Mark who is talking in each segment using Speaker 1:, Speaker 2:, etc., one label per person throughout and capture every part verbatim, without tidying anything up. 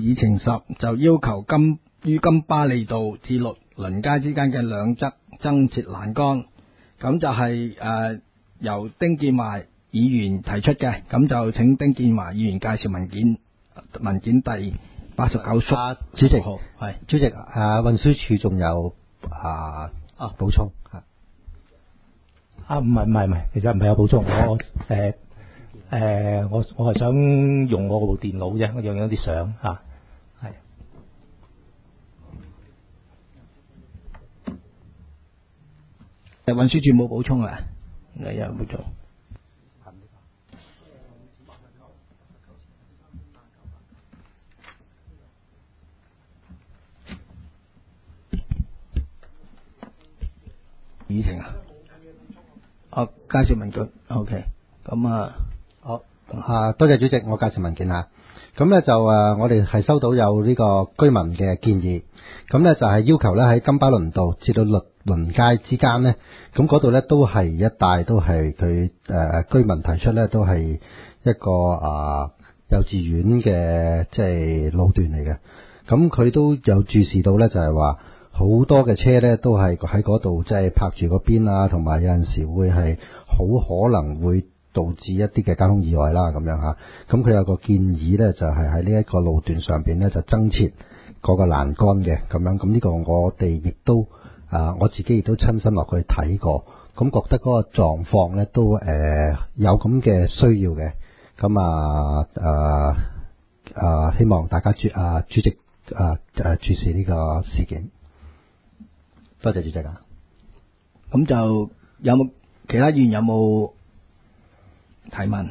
Speaker 1: 議程十就要求金於金巴利道至律倫街之間嘅兩側增設欄杆，咁就係、是、誒、呃、由丁建華議員提出嘅，咁就請丁建華議員介紹文件，文件第八十九縮。
Speaker 2: 主席，
Speaker 1: 好係
Speaker 2: 主席，誒、啊、運輸署仲有啊啊補充啊？
Speaker 3: 啊，唔係唔係唔係，其實唔係有補充，我誒誒、呃、我我係想用我部電腦啫，我用咗啲相嚇，係。
Speaker 1: 誒運輸署冇補充啊？你有補充？議程啊？哦，介紹文件 ，OK， 咁啊，
Speaker 2: 好啊，多謝主席，我介紹文件嚇。咁咧就誒，我哋係收到有呢個居民嘅建議，咁咧就係要求咧喺金巴倫道至到律倫街之間咧，咁嗰度咧都係一帶都係佢誒居民提出咧，都係一個啊幼稚園嘅即係路段嚟嘅。咁佢都有注視到咧，就係話好多嘅車咧都係喺嗰度即係泊住個邊啊，同埋有陣時會係好可能會導致一啲嘅交通意外啦，咁樣嚇。咁佢有個建議咧，就係喺呢一個路段上邊咧，就增設嗰個欄杆嘅咁樣。咁呢個我哋亦都啊，我自己亦都親身落去睇過，咁覺得嗰個狀況咧都誒、呃、有咁嘅需要嘅。咁啊啊啊，希望大家主啊主席啊誒注視呢個事件。多謝主席啊。
Speaker 1: 咁就有冇其他議員有冇提問？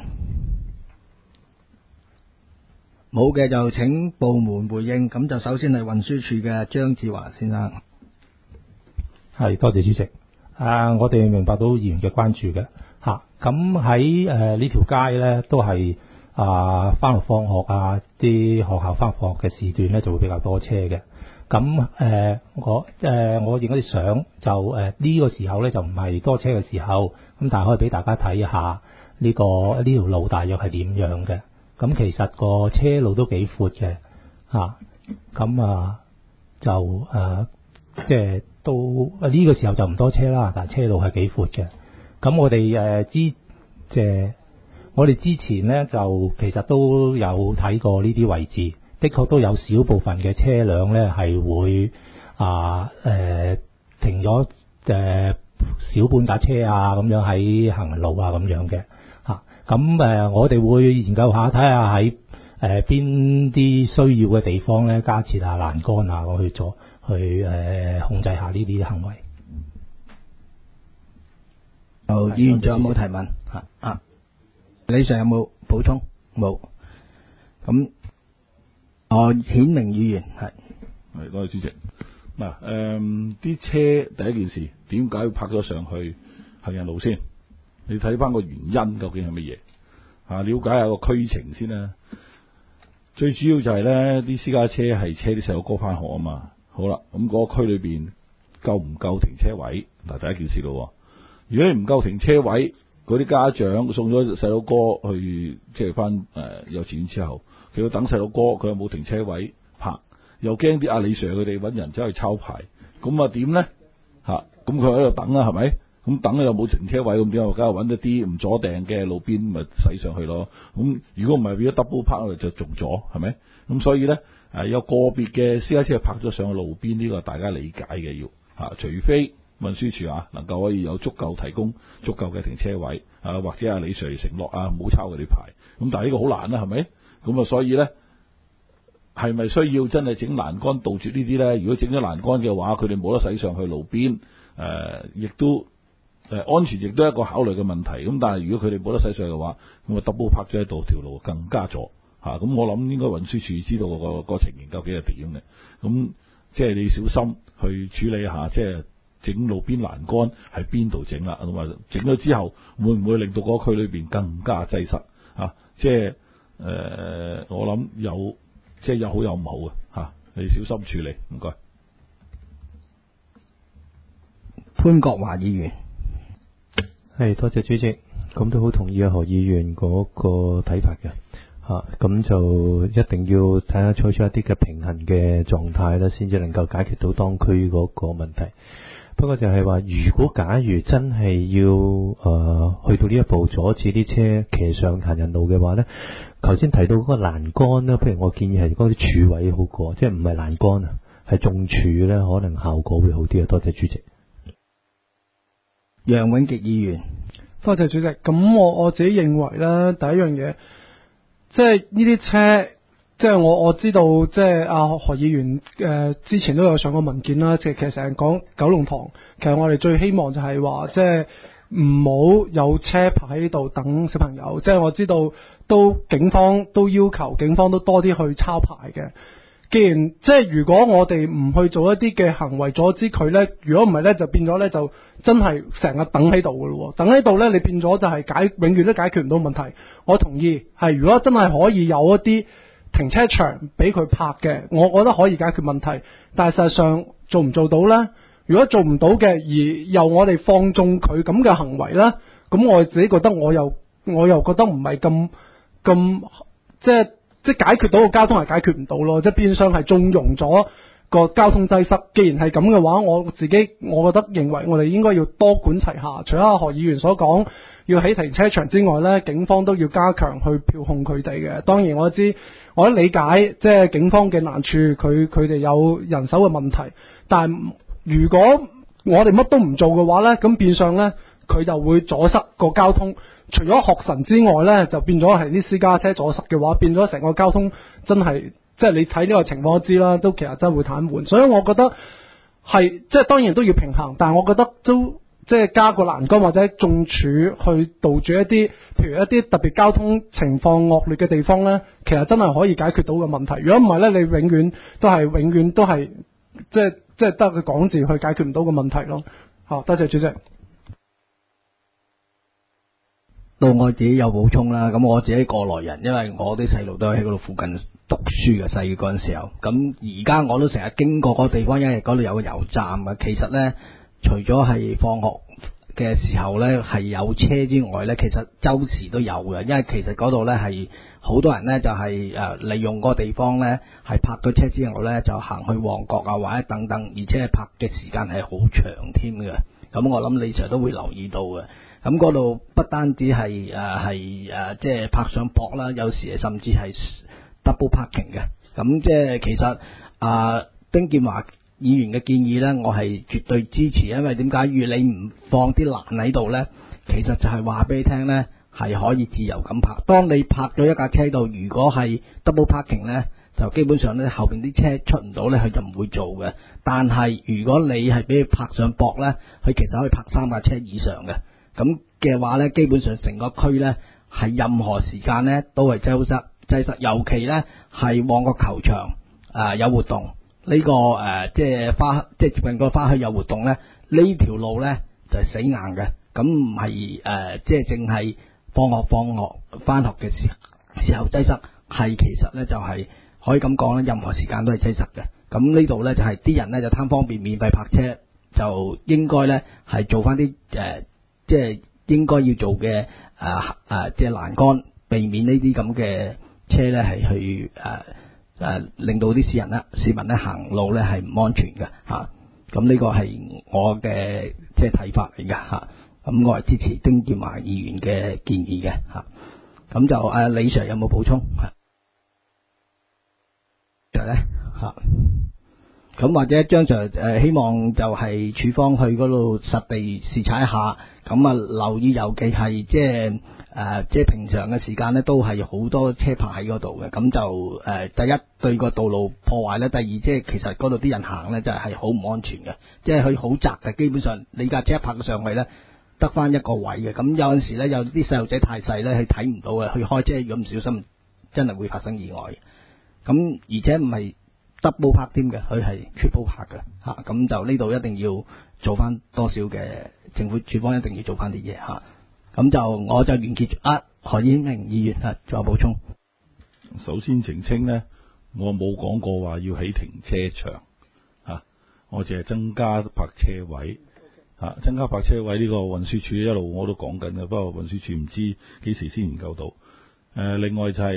Speaker 1: 冇嘅就請部門回應。咁就首先係運輸署嘅張志華先生。
Speaker 3: 係，多謝主席。啊，我哋明白到議員嘅關注嘅嚇。咁喺誒呢條街咧，都係啊翻學放學啊，啲學校翻學嘅時段咧就會比較多車嘅。咁誒、呃、我誒、呃、我影嗰啲相就誒呢、呃這個時候咧就唔係多車嘅時候，咁但係可以俾大家睇下呢、這個呢條路大約係點樣嘅。咁其實個車路都幾闊嘅嚇，咁啊就誒、呃、即係都呢、這個時候就唔多車啦，但係車路係幾闊嘅。咁我哋誒、呃、之即係我哋之前咧就其實都有睇過呢啲位置。的確都有少部分嘅車輛咧係會啊誒、呃、停咗誒、呃、小半架車啊咁樣喺行人路啊咁樣嘅嚇，咁誒我哋會研究下睇下喺誒邊啲需要嘅地方咧加設下欄杆啊，我去做去誒、呃、控制下呢啲行為。
Speaker 1: 哦，議員仲有冇提問？嚇啊，李 Sir 有冇補充？冇。咁哦，顯明議員係
Speaker 4: 係多謝主席。嗱、誒，啲車第一件事點解要泊咗上去行人路先？你睇翻個原因究竟係乜嘢？啊，了解下個區情先啦。最主要就係咧，啲私家車係車啲細路哥翻學啊嘛。好啦，咁、那、嗰個區裏邊夠唔夠停車位？嗱，第一件事咯。如果你唔夠停車位，嗰啲家長送咗細路哥去即係翻誒幼稚園之後，佢要等細路哥，佢又冇停車位泊，又驚啲阿李 Sir 佢哋揾人走去抄牌，咁啊點咧嚇？咁佢喺度等啦，係咪？咁等又冇停車位，咁點啊？梗係揾一啲唔阻定嘅路邊，咪駛上去咯。咁如果唔係變咗 double park 就仲阻，係咪？咁所以咧誒有個別嘅私家車泊咗上去路邊，呢個大家理解嘅要嚇，除非運輸署啊能夠可以有足夠提供足夠嘅停車位啊，或者阿李 Sir 承諾啊唔好抄佢哋牌。咁但係呢個好難啦，係咪？咁啊，所以咧，係咪需要真係整欄杆杜絕呢啲咧？如果整咗欄杆嘅話，佢哋冇得駛上去路邊，誒、呃，亦都誒、呃、安全，亦都係一個考慮嘅問題。咁但係如果佢哋冇得駛上去嘅話，咁啊 double park 咗喺度，條路更加阻嚇。咁、啊、我諗應該運輸署知道、那個、那個情形究竟係點嘅。咁即係你小心去處理一下，即係整路邊欄杆喺邊度整啦，同埋整咗之後會唔會令到嗰區裏邊更加擠塞啊？即係。誒、呃，我諗有即係有好有唔好嘅嚇，你小心處理，唔該。
Speaker 1: 潘國華議員，
Speaker 5: 係多謝主席，咁都好同意啊何議員嗰個睇法嘅嚇，咁就一定要睇下採取一啲嘅平衡嘅狀態啦，先至能夠解決到當區嗰個問題。不過就係話，如果假如真係要誒、呃、去到呢一步阻止啲車騎上行人路嘅話咧，頭先提到嗰個欄杆咧，譬如我建議係嗰啲柱位好過，即係唔係欄杆啊，係種柱咧，可能效果會好啲啊。多謝主席。
Speaker 1: 楊永傑議員，
Speaker 6: 多謝主席。咁我我自己認為咧，第一樣嘢，即係呢啲車。即係我我知道，即係阿何議員誒、呃、之前都有上過文件啦。即係其實成日講九龍塘，其實我哋最希望就係話，即係唔好有車排喺度等小朋友。即係我知道都警方都要求警方都多啲去抄牌嘅。既然即係如果我哋唔去做一啲嘅行為阻止佢呢，如果唔係呢，就變咗呢，就真係成日等喺度㗎咯。等喺度呢，你變咗就係解永遠都解決唔到問題。我同意係，如果真係可以有一啲停車場俾佢泊嘅，我覺得可以解決問題。但係實際上做唔做到呢？如果做唔到嘅，而又我哋放縱佢咁嘅行為呢，咁我自己覺得我又我又覺得唔係咁咁即係即係解決到個交通係解決唔到咯，即係變相係縱容咗個交通擠塞。既然係咁嘅話，我自己我覺得認為我哋應該要多管齊下。除咗何議員所講要起停車場之外呢，警方都要加強去票控佢哋嘅。當然我知。我都理解，即係警方嘅難處，佢佢哋有人手嘅問題。但係如果我哋乜都唔做嘅話呢，咁變相呢，佢就會阻塞個交通。除咗學神之外呢，就變咗係啲私家車阻塞嘅話，變咗成個交通真係，即係你睇呢個情況都知啦，都其實真係會癱瘓。所以我覺得係即係當然都要平衡，但係我覺得都。即係加個欄杆或者種柱去杜絕一啲，譬如一啲特別交通情況惡劣嘅地方呢，其實真係可以解決到嘅問題。如果唔係呢，你永遠都係永遠都係即係即係得個講字去解決唔到嘅問題咯。好，多謝主席。
Speaker 1: 到我自己有補充啦，咁我自己過來人，因為我啲細路都喺嗰度附近讀書嘅，細個嗰陣時候，咁而家我都成日經過嗰個地方，因為嗰度有個油站啊。其實呢。除咗係放學嘅時候呢係有車之外呢，其實周時都有嘅，因為其實嗰度呢係好多人呢就係誒利用嗰個地方呢係泊咗車之後呢就行去旺角啊或者等等，而且係泊嘅時間係好長添嘅。咁我諗李 Sir 都會留意到嘅。咁嗰度不單止係誒係誒即係泊上泊啦，有時甚至係 double parking 嘅。咁即係其實啊丁健華議員嘅建議呢，我係絕對支持，因為點解？如果你唔放啲欄喺度呢，其實就係話俾你聽呢，係可以自由咁泊。當你泊咗一架車度，如果係 double parking 呢，就基本上呢後邊啲車出唔到呢，佢就唔會做嘅。但係如果你係俾佢泊上駁呢，佢其實可以泊三架車以上嘅。咁嘅話呢，基本上成個區呢，係任何時間呢都係擠塞擠塞，尤其呢係旺角球場啊、呃、有活動。呢、這個誒、呃，即係花，即係接近個花墟有活動咧，呢條路咧就係、是、死硬嘅，咁唔係誒，即係淨係放學放學翻學嘅時時候擠塞，係其實咧就係、是、可以咁講咧，任何時間都係擠塞嘅。咁呢度咧就係、是、啲人咧就貪方便免費泊車，就應該咧係做翻啲誒，即係應該要做嘅誒誒，即係欄杆，避免呢啲咁嘅車咧係去誒。呃誒、呃，令到啲市人咧、市民咧行路咧係唔安全嘅嚇，咁、啊、呢個係我嘅即係睇法嚟嘅嚇，咁、啊、我係支持丁健華議員嘅建議嘅嚇，咁、啊、就誒、啊、李 Sir 有冇補充？就咧嚇，咁、啊、或者張 Sir 誒、呃、希望就係處方去嗰度實地視察一下，咁啊留意尤其係即係。誒、呃，即係平常嘅時間咧，都係好多車泊喺嗰度嘅，咁就誒、呃，第一對個道路破壞咧，第二即係其實嗰度啲人行咧，就係好唔安全嘅，即係佢好窄嘅，基本上你架車一泊上去咧，得翻一個位嘅，咁有陣時咧，有啲細路仔太細咧，佢睇唔到嘅，佢開車如果唔小心，真係會發生意外。咁而且唔係 double park 添嘅，佢係 triple park 嘅嚇，咁、啊、就呢度一定要做翻多少嘅政府處方一定要做翻啲嘢嚇。咁就我就完結啊，何英明議員啊，仲有補充。
Speaker 4: 首先澄清呢，我冇講過話要起停車場啊，我淨係增加泊車位啊，增加泊車位呢個運輸署一路我都講緊嘅，不過運輸署唔知幾時先研究到。誒、呃，另外就係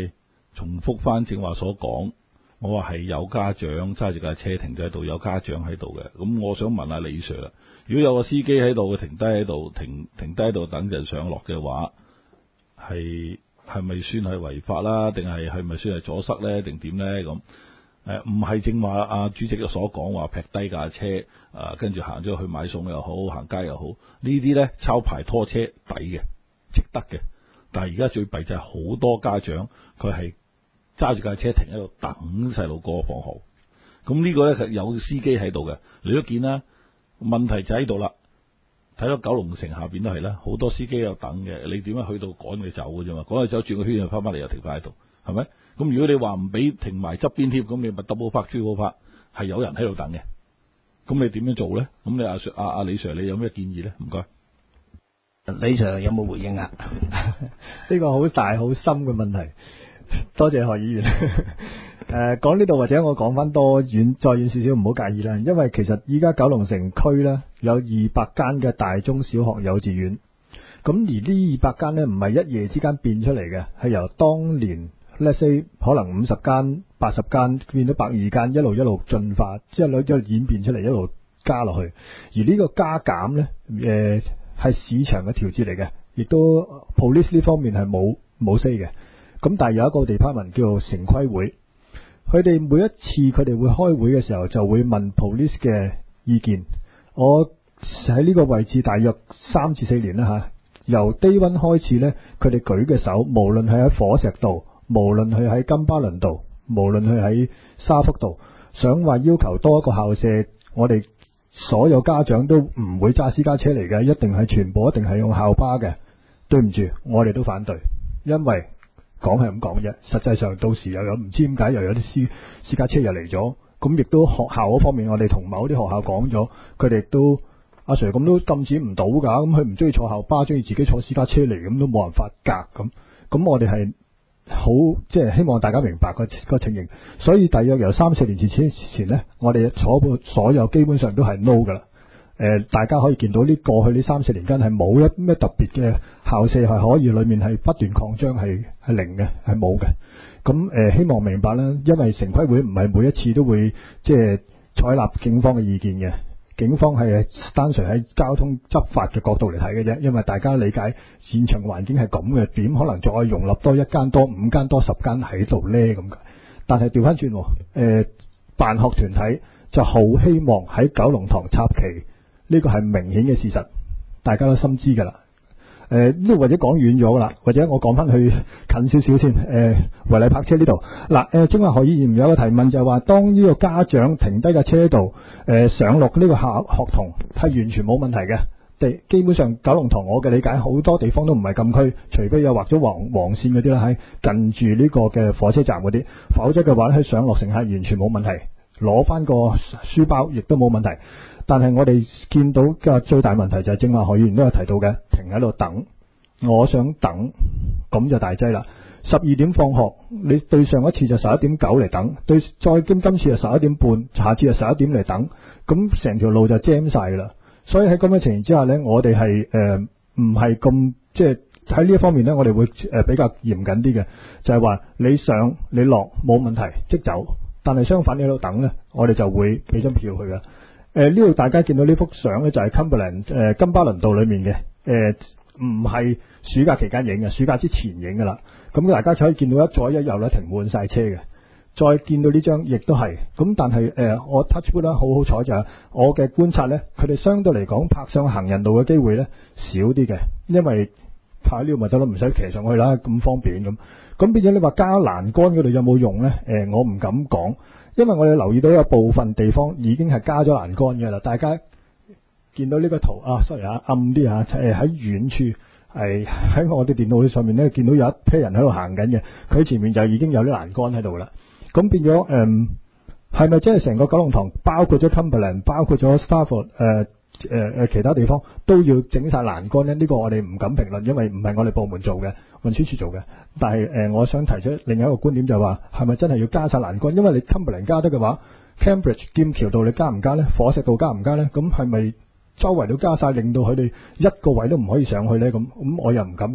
Speaker 4: 重複翻正話所講，我話係有家長揸住架車停咗喺度，有家長喺度嘅。咁我想問下李 Sir 啦，如果有個司機喺度，停低喺度，停停低喺度等人上落嘅話，係係咪算係違法啦？定係係咪算係阻塞咧？定點咧？咁誒唔係正話阿主席所講話劈低架車，啊跟住行咗去買餸又好，行街又好，呢啲咧抄牌拖車抵嘅，值得嘅。但係而家最弊就係好多家長佢係揸住架車停喺度等細路過放學，咁呢個咧係有司機喺度嘅，你都見啦。問題就喺度啦，睇到九龍城下邊都係啦，好多司機有等嘅，你點樣去到趕佢走嘅啫嘛？趕佢走轉個圈又翻返嚟又停翻喺度，係咪？咁如果你話唔俾停埋側邊貼，咁你咪 double park、triple park，係有人喺度等嘅，咁你點樣做咧？咁你阿 Sir 阿阿李 Sir 你有咩建議咧？唔該。
Speaker 1: 李 Sir 有冇回應啊？
Speaker 7: 呢個好大好深嘅問題，多謝何議員。誒，講呢度或者我講翻多遠再遠少少，唔好介意啦。因為其實依家九龍城區呢，有二百間嘅大中小學幼稚園，咁而呢二百間呢，唔係一夜之間變出嚟嘅，係由當年 let's say 可能五十間、八十間變到百二間，一路一路進化，之後一路演變出嚟，一路加落去。而呢個加減呢，誒、呃、係市場嘅調節嚟嘅，亦都 police 呢方面係冇冇 say 嘅。咁但係有一個 department 叫做城規會。佢哋每一次佢哋會開會嘅時候，就會問 police 嘅意見。我喺呢個位置大約三至四年啦吓，由 day one 開始呢，佢哋舉嘅手，無論係喺火石道，無論係喺金巴倫道，無論係喺沙福道，想話要求多一個校舍，我哋所有家長都唔會揸私家車嚟嘅，一定係全部一定係用校巴嘅。對唔住，我哋都反對，因為講係咁講啫，實際上到時又有唔知點解又有啲私私家車又嚟咗，咁亦都學校嗰方面，我哋同某啲學校講咗，佢哋都阿 Sir 咁都禁止唔到㗎，咁佢唔中意坐校巴，中意自己坐私家車嚟，咁都冇辦法隔咁。咁我哋係好即係希望大家明白個個情形，所以大約由三四年前前前呢，我哋坐過所有基本上都係 no 㗎啦。誒、呃，大家可以見到呢過去呢三四年間係冇一咩特別嘅校舍係可以裏面係不斷擴張，係係零嘅，係冇嘅。咁誒、呃，希望明白啦，因為城規會唔係每一次都會即係採納警方嘅意見嘅，警方係單純喺交通執法嘅角度嚟睇嘅啫。因為大家理解現場環境係咁嘅，點可能再容納多一間多五間多十間喺度呢？咁嘅？但係調翻轉，誒、呃，辦學團體就好希望喺九龍塘插旗。呢個係明顯嘅事實，大家都心知㗎啦。誒、呃，呢或者講遠咗㗎啦，或者我講翻去近少少先。誒、呃，違例泊車呢度嗱，誒，正話何議員有個提問就係話，當呢個家長停低架車度，誒、呃、上落呢個校學童係完全冇問題嘅。地基本上九龍塘我嘅理解，好多地方都唔係禁區，除非有畫咗黃黃線嗰啲啦，喺近住呢個嘅火車站嗰啲，否則嘅話喺上落乘客完全冇問題，攞翻個書包亦都冇問題。但係我哋見到嘅最大問題就係正話何議員都有提到嘅，停喺度等，我想等，咁就大劑啦。十二點放學，你對上一次就十一點九嚟等，對再今今次就十一點半，下次就十一點嚟等，咁成條路就 jam 晒啦。所以喺咁嘅情形之下呢，我哋係誒唔係咁即係喺呢一方面呢，我哋會誒比較嚴謹啲嘅，就係話你上你落冇問題即走，但係相反你喺度等呢，我哋就會俾張票去嘅。誒，呢度大家見到呢幅相呢，就係 Cumberland 誒金巴倫道裏面嘅，誒唔係暑假期間影嘅，暑假之前影噶啦。咁大家可以見到一左一右咧停滿晒車嘅。再見到呢張亦都係，咁但係誒、呃、我 touch wood 啦，好好彩就係我嘅觀察呢，佢哋相對嚟講泊上行人道嘅機會呢少啲嘅，因為泊喺呢度咪得咯，唔使騎上去啦，咁方便咁。咁變咗你話加欄杆嗰度有冇用呢？誒、呃，我唔敢講。因為我哋留意到有部分地方已經係加咗欄杆嘅啦，大家見到呢個圖啊 ，sorry 啊，暗啲啊，誒喺遠處係喺我哋電腦上面咧，見到有一批人喺度行緊嘅，佢前面就已經有啲欄杆喺度啦。咁變咗誒，係咪真係成個九龍塘，包括咗 Cumberland， 包括咗 Stafford 誒誒誒其他地方都要整晒欄杆呢？呢、呢個我哋唔敢評論，因為唔係我哋部門做嘅，運輸署做嘅。但係誒、呃，我想提出另一個觀點就係話，係咪真係要加晒欄杆？因為你 Cumberland 加得嘅話 ，Cambridge 劍橋道你加唔加呢？火石道加唔加呢？咁係咪周圍都加晒，令到佢哋一個位都唔可以上去呢？咁咁我又唔敢講。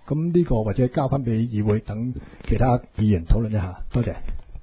Speaker 7: 咁呢個或者交翻俾議會等其他議員討論一下。多謝。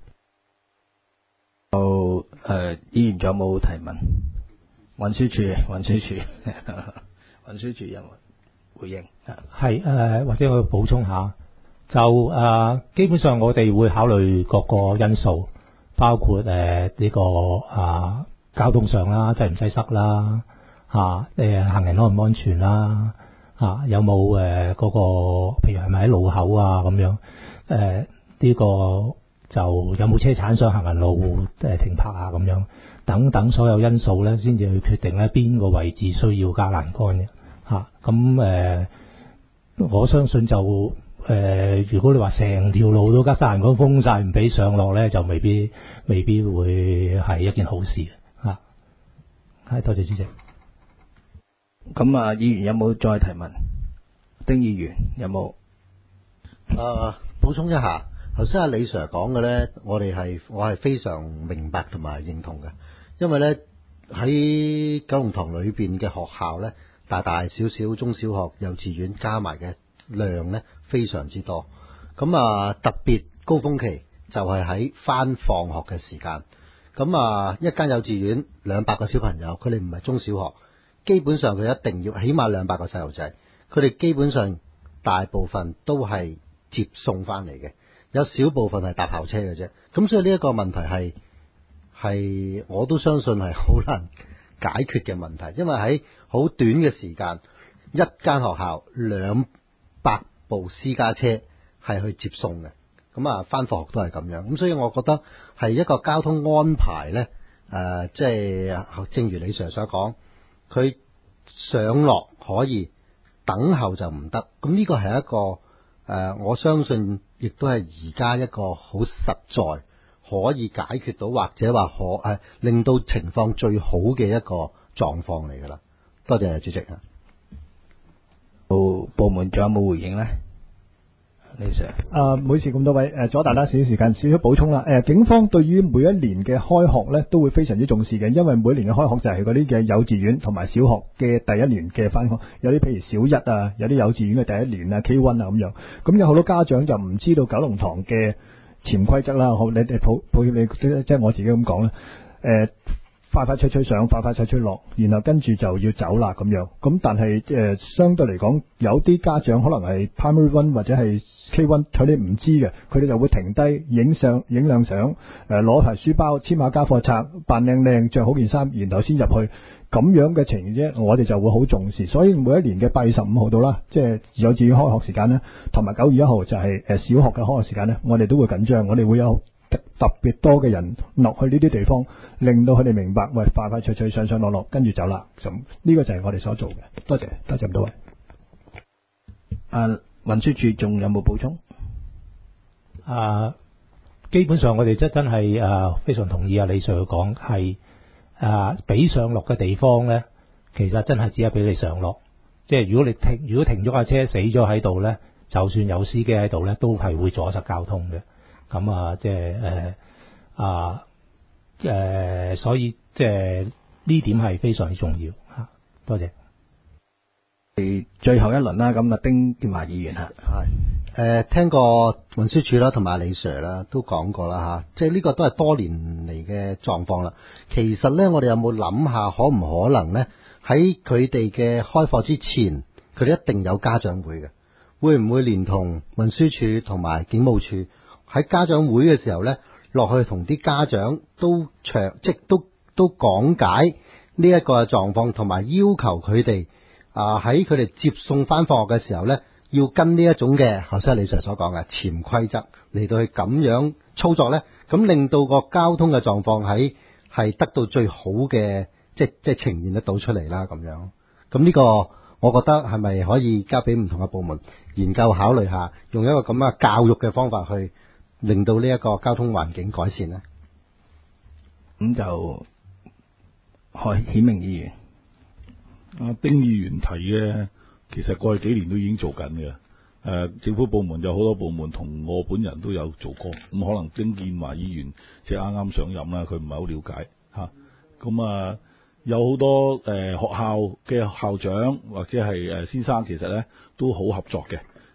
Speaker 1: 就誒，議員仲有冇提問？運輸署，運輸署，運輸署有冇回應？
Speaker 3: 係誒、呃，或者我補充下，就誒、呃、基本上我哋會考慮各個因素，包括誒呢、呃這個啊、呃、交通上啦，擠唔擠塞啦，嚇、啊、誒行人安唔安全啦，嚇、啊、有冇誒嗰個譬如係咪喺路口啊咁樣誒呢、呃這個就有冇車鏟上行人路誒停泊啊咁樣等等所有因素咧，先至去決定咧邊個位置需要加欄杆嘅嚇。咁、啊、誒，我相信就誒、呃，如果你話成條路都加欄杆封晒唔俾上落咧，就未必未必會係一件好事嘅嚇。係、啊，多謝主席。
Speaker 1: 咁啊，議員有冇再提問？丁議員有冇？
Speaker 2: 誒，補充一下。頭先阿李 Sir 講嘅呢，我哋係我係非常明白同埋認同嘅，因為呢，喺九龍塘裏邊嘅學校呢，大大小小中小學、幼稚園加埋嘅量呢，非常之多。咁啊，特別高峰期就係喺返放學嘅時間。咁啊，一間幼稚園兩百個小朋友，佢哋唔係中小學，基本上佢一定要起碼兩百個細路仔，佢哋基本上大部分都係接送翻嚟嘅。有少部分係搭校車嘅啫，咁所以呢一個問題係係我都相信係好難解決嘅問題，因為喺好短嘅時間，一間學校兩百部私家車係去接送嘅，咁啊返放學都係咁樣，咁所以我覺得係一個交通安排呢，誒、呃，即係正如李 Sir 所講，佢上落可以，等候就唔得，咁呢個係一個誒、呃，我相信。亦都係而家一個好實在可以解決到，或者話可誒令到情況最好嘅一個狀況嚟㗎啦。多謝主席啊！
Speaker 1: 部部門仲有冇回應呢？李 Sir，
Speaker 7: 啊，唔好意思咁多位，誒，阻大家少少時間，少少補充啦。誒，警方對於每一年嘅開學咧，都會非常之重視嘅，因為每一年嘅開學就係嗰啲嘅幼稚園同埋小學嘅第一年嘅返學，有啲譬如小一啊，有啲幼稚園嘅第一年啊 K 一 啊咁樣。咁有好多家長就唔知道九龍塘嘅潛規則啦。好，你哋抱抱歉你即係我自己咁講啦。誒。快快脆脆上，快快脆脆落，然後跟住就要走啦咁樣。咁但係誒、呃，相對嚟講，有啲家長可能係 Primary One 或者係 K 一，佢哋唔知嘅，佢哋就會停低影相、影兩相，誒攞台書包、簽下家課冊，扮靚靚，着好件衫，然後先入去。咁樣嘅情形啫，我哋就會好重視。所以每一年嘅八月十五號到啦，即係幼稚園開學時間呢，同埋九月一號就係誒小學嘅開學時間呢，我哋都會緊張，我哋會有特別多嘅人落去呢啲地方，令到佢哋明白，喂，快快脆脆上上落落，跟住走啦。咁呢個就係我哋所做嘅。多謝，多謝咁多位。
Speaker 1: 啊，運輸署仲有冇補充？
Speaker 3: 啊，基本上我哋真真係啊非常同意啊李 Sir 講，係啊俾上落嘅地方咧，其實真係只係俾你上落。即係如果你停，如果停咗架車死咗喺度咧，就算有司機喺度咧，都係會阻塞交通嘅。咁啊，即係誒啊誒，所以即係呢點係非常之重要嚇。多謝。
Speaker 1: 最後一輪啦，咁啊，丁建華議員嚇，
Speaker 2: 係誒聽過運輸署啦，同埋李 Sir 啦，都講過啦嚇，即係呢個都係多年嚟嘅狀況啦。其實咧，我哋有冇諗下，可唔可能咧喺佢哋嘅開課之前，佢哋一定有家長會嘅，會唔會連同運輸署同埋警務處？喺家長會嘅時候呢，落去同啲家長都詳即都都講解呢一個狀況，同埋要求佢哋啊喺佢哋接送翻放學嘅時候呢，要跟呢一種嘅頭先李 Sir 所講嘅潛規則嚟到去咁樣操作呢，咁令到個交通嘅狀況喺係得到最好嘅即即呈現得到出嚟啦咁樣。咁呢個我覺得係咪可以交俾唔同嘅部門研究考慮下，用一個咁嘅教育嘅方法去令到呢一個交通環境改善呢？
Speaker 1: 咁就開顯明議員，
Speaker 4: 阿丁議員提嘅，其實過去幾年都已經做緊嘅。誒、呃，政府部門有好多部門同我本人都有做過。咁、嗯、可能丁建華議員即係啱啱上任啦，佢唔係好了解嚇。咁啊、呃，有好多誒、呃、學校嘅校長或者係誒先生，其實咧都好合作嘅。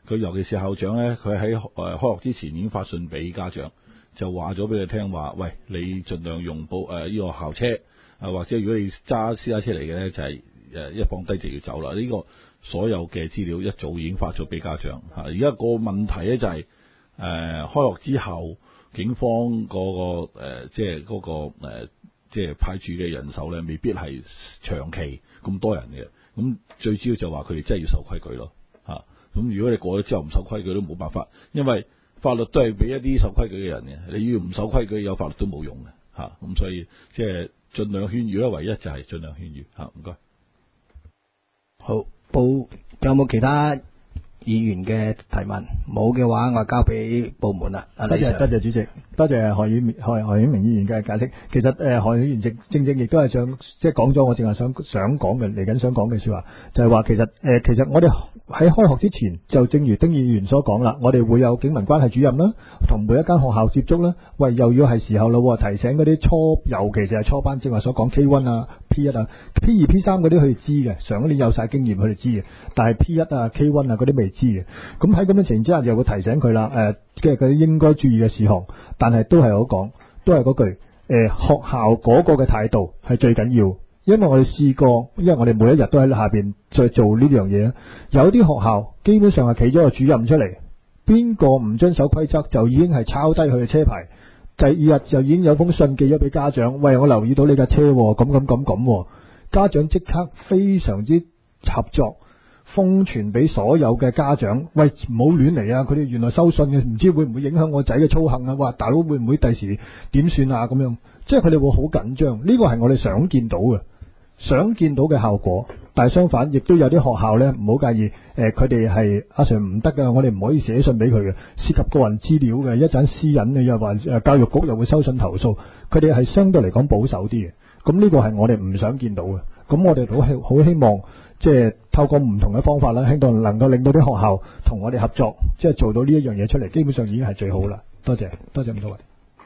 Speaker 4: 佢尤其是校長咧，佢喺誒開學之前已經發信俾家長，就話咗俾佢聽話，喂，你盡量用部誒呢個校車，啊或者如果你揸私家車嚟嘅咧，就係、是、誒一放低就要走啦。呢、這個所有嘅資料一早已經發咗俾家長嚇。而家個問題咧就係、是、誒、呃、開學之後，警方嗰、那個、呃、即係嗰、那個、呃、即係派駐嘅人手咧，未必係長期咁多人嘅。咁最主要就話佢哋真係要守規矩咯嚇。咁如果你過咗之後唔守規矩都冇辦法，因為法律都係俾一啲守規矩嘅人嘅，你要唔守規矩有法律都冇用嘅嚇。咁所以即係盡量勸喻啦，唯一就係盡量勸喻嚇。唔該。
Speaker 1: 好，報有冇其他議員嘅提問？冇嘅話，我交俾部門啦。
Speaker 7: 多謝多謝主席，多謝何議何何顯明議員嘅解釋。其實誒何議員正正正亦都係想即係講咗我正係想想講嘅嚟緊想講嘅説話，就係、是、話其實誒、呃、其實我哋喺開學之前就正如丁議員所講啦，我哋會有警民關係主任啦，同每一間學校接觸啦。喂，又要係時候啦，提醒嗰啲初，尤其是係初班，正話所講 K 一 啊、P 一 啊、P 二、P 三嗰啲佢哋知嘅，上一年有晒經驗佢哋知嘅，但係 P 一 啊、K 一 啊嗰啲未知嘅。咁喺咁嘅情況之下，就會提醒佢啦。誒、呃，即係佢應該注意嘅事項，但係都係我講，都係嗰句，誒、呃，學校嗰個嘅態度係最緊要，因為我哋試過，因為我哋每一日都喺下邊再做呢樣嘢。有啲學校基本上係企咗個主任出嚟，邊個唔遵守規則就已經係抄低佢嘅車牌，第二日就已經有封信寄咗俾家長，喂，我留意到你架車咁咁咁咁，家長即刻非常之合作。封傳俾所有嘅家長，喂，唔好亂嚟啊！佢哋原來收信嘅，唔知會唔會影響我仔嘅操行啊？哇，大佬會唔會第時點算啊？咁樣，即係佢哋會好緊張。呢個係我哋想見到嘅，想見到嘅效果。但係相反，亦都有啲學校呢，唔好介意，誒，佢哋係阿 Sir 唔得噶，我哋唔可以寫信俾佢嘅，涉及個人資料嘅，一陣私隱嘅，又話誒教育局又會收信投訴，佢哋係相對嚟講保守啲嘅。咁呢個係我哋唔想見到嘅。咁我哋好希好希望。即係透過唔同嘅方法啦，希望能夠令到啲學校同我哋合作，即係做到呢一樣嘢出嚟，基本上已經係最好啦。多謝，多謝咁多位。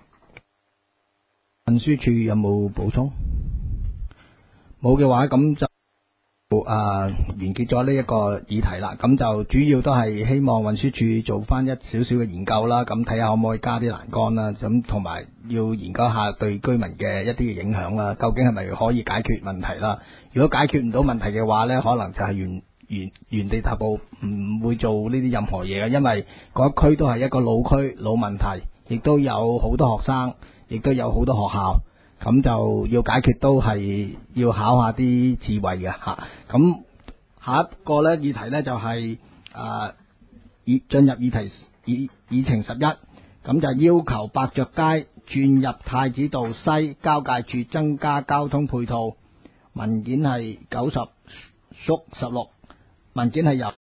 Speaker 1: 運輸處有冇補充？冇嘅話，咁就啊完結咗呢一個議題啦。咁就主要都係希望運輸處做翻一少少嘅研究啦，咁睇下可唔可以加啲欄杆啦，咁同埋要研究下對居民嘅一啲嘅影響啦，究竟係咪可以解決問題啦？如果解決唔到問題嘅話呢，可能就係原原原地踏步，唔會做呢啲任何嘢嘅，因為嗰一區都係一個老區老問題，亦都有好多學生，亦都有好多學校。咁就要解決都係要考下啲智慧嘅吓。咁下一個咧議題咧就係誒議進入議題議議程十一，咁就要求百爵街轉入太子道西交界處增加交通配套。文件係九十縮十六，文件係由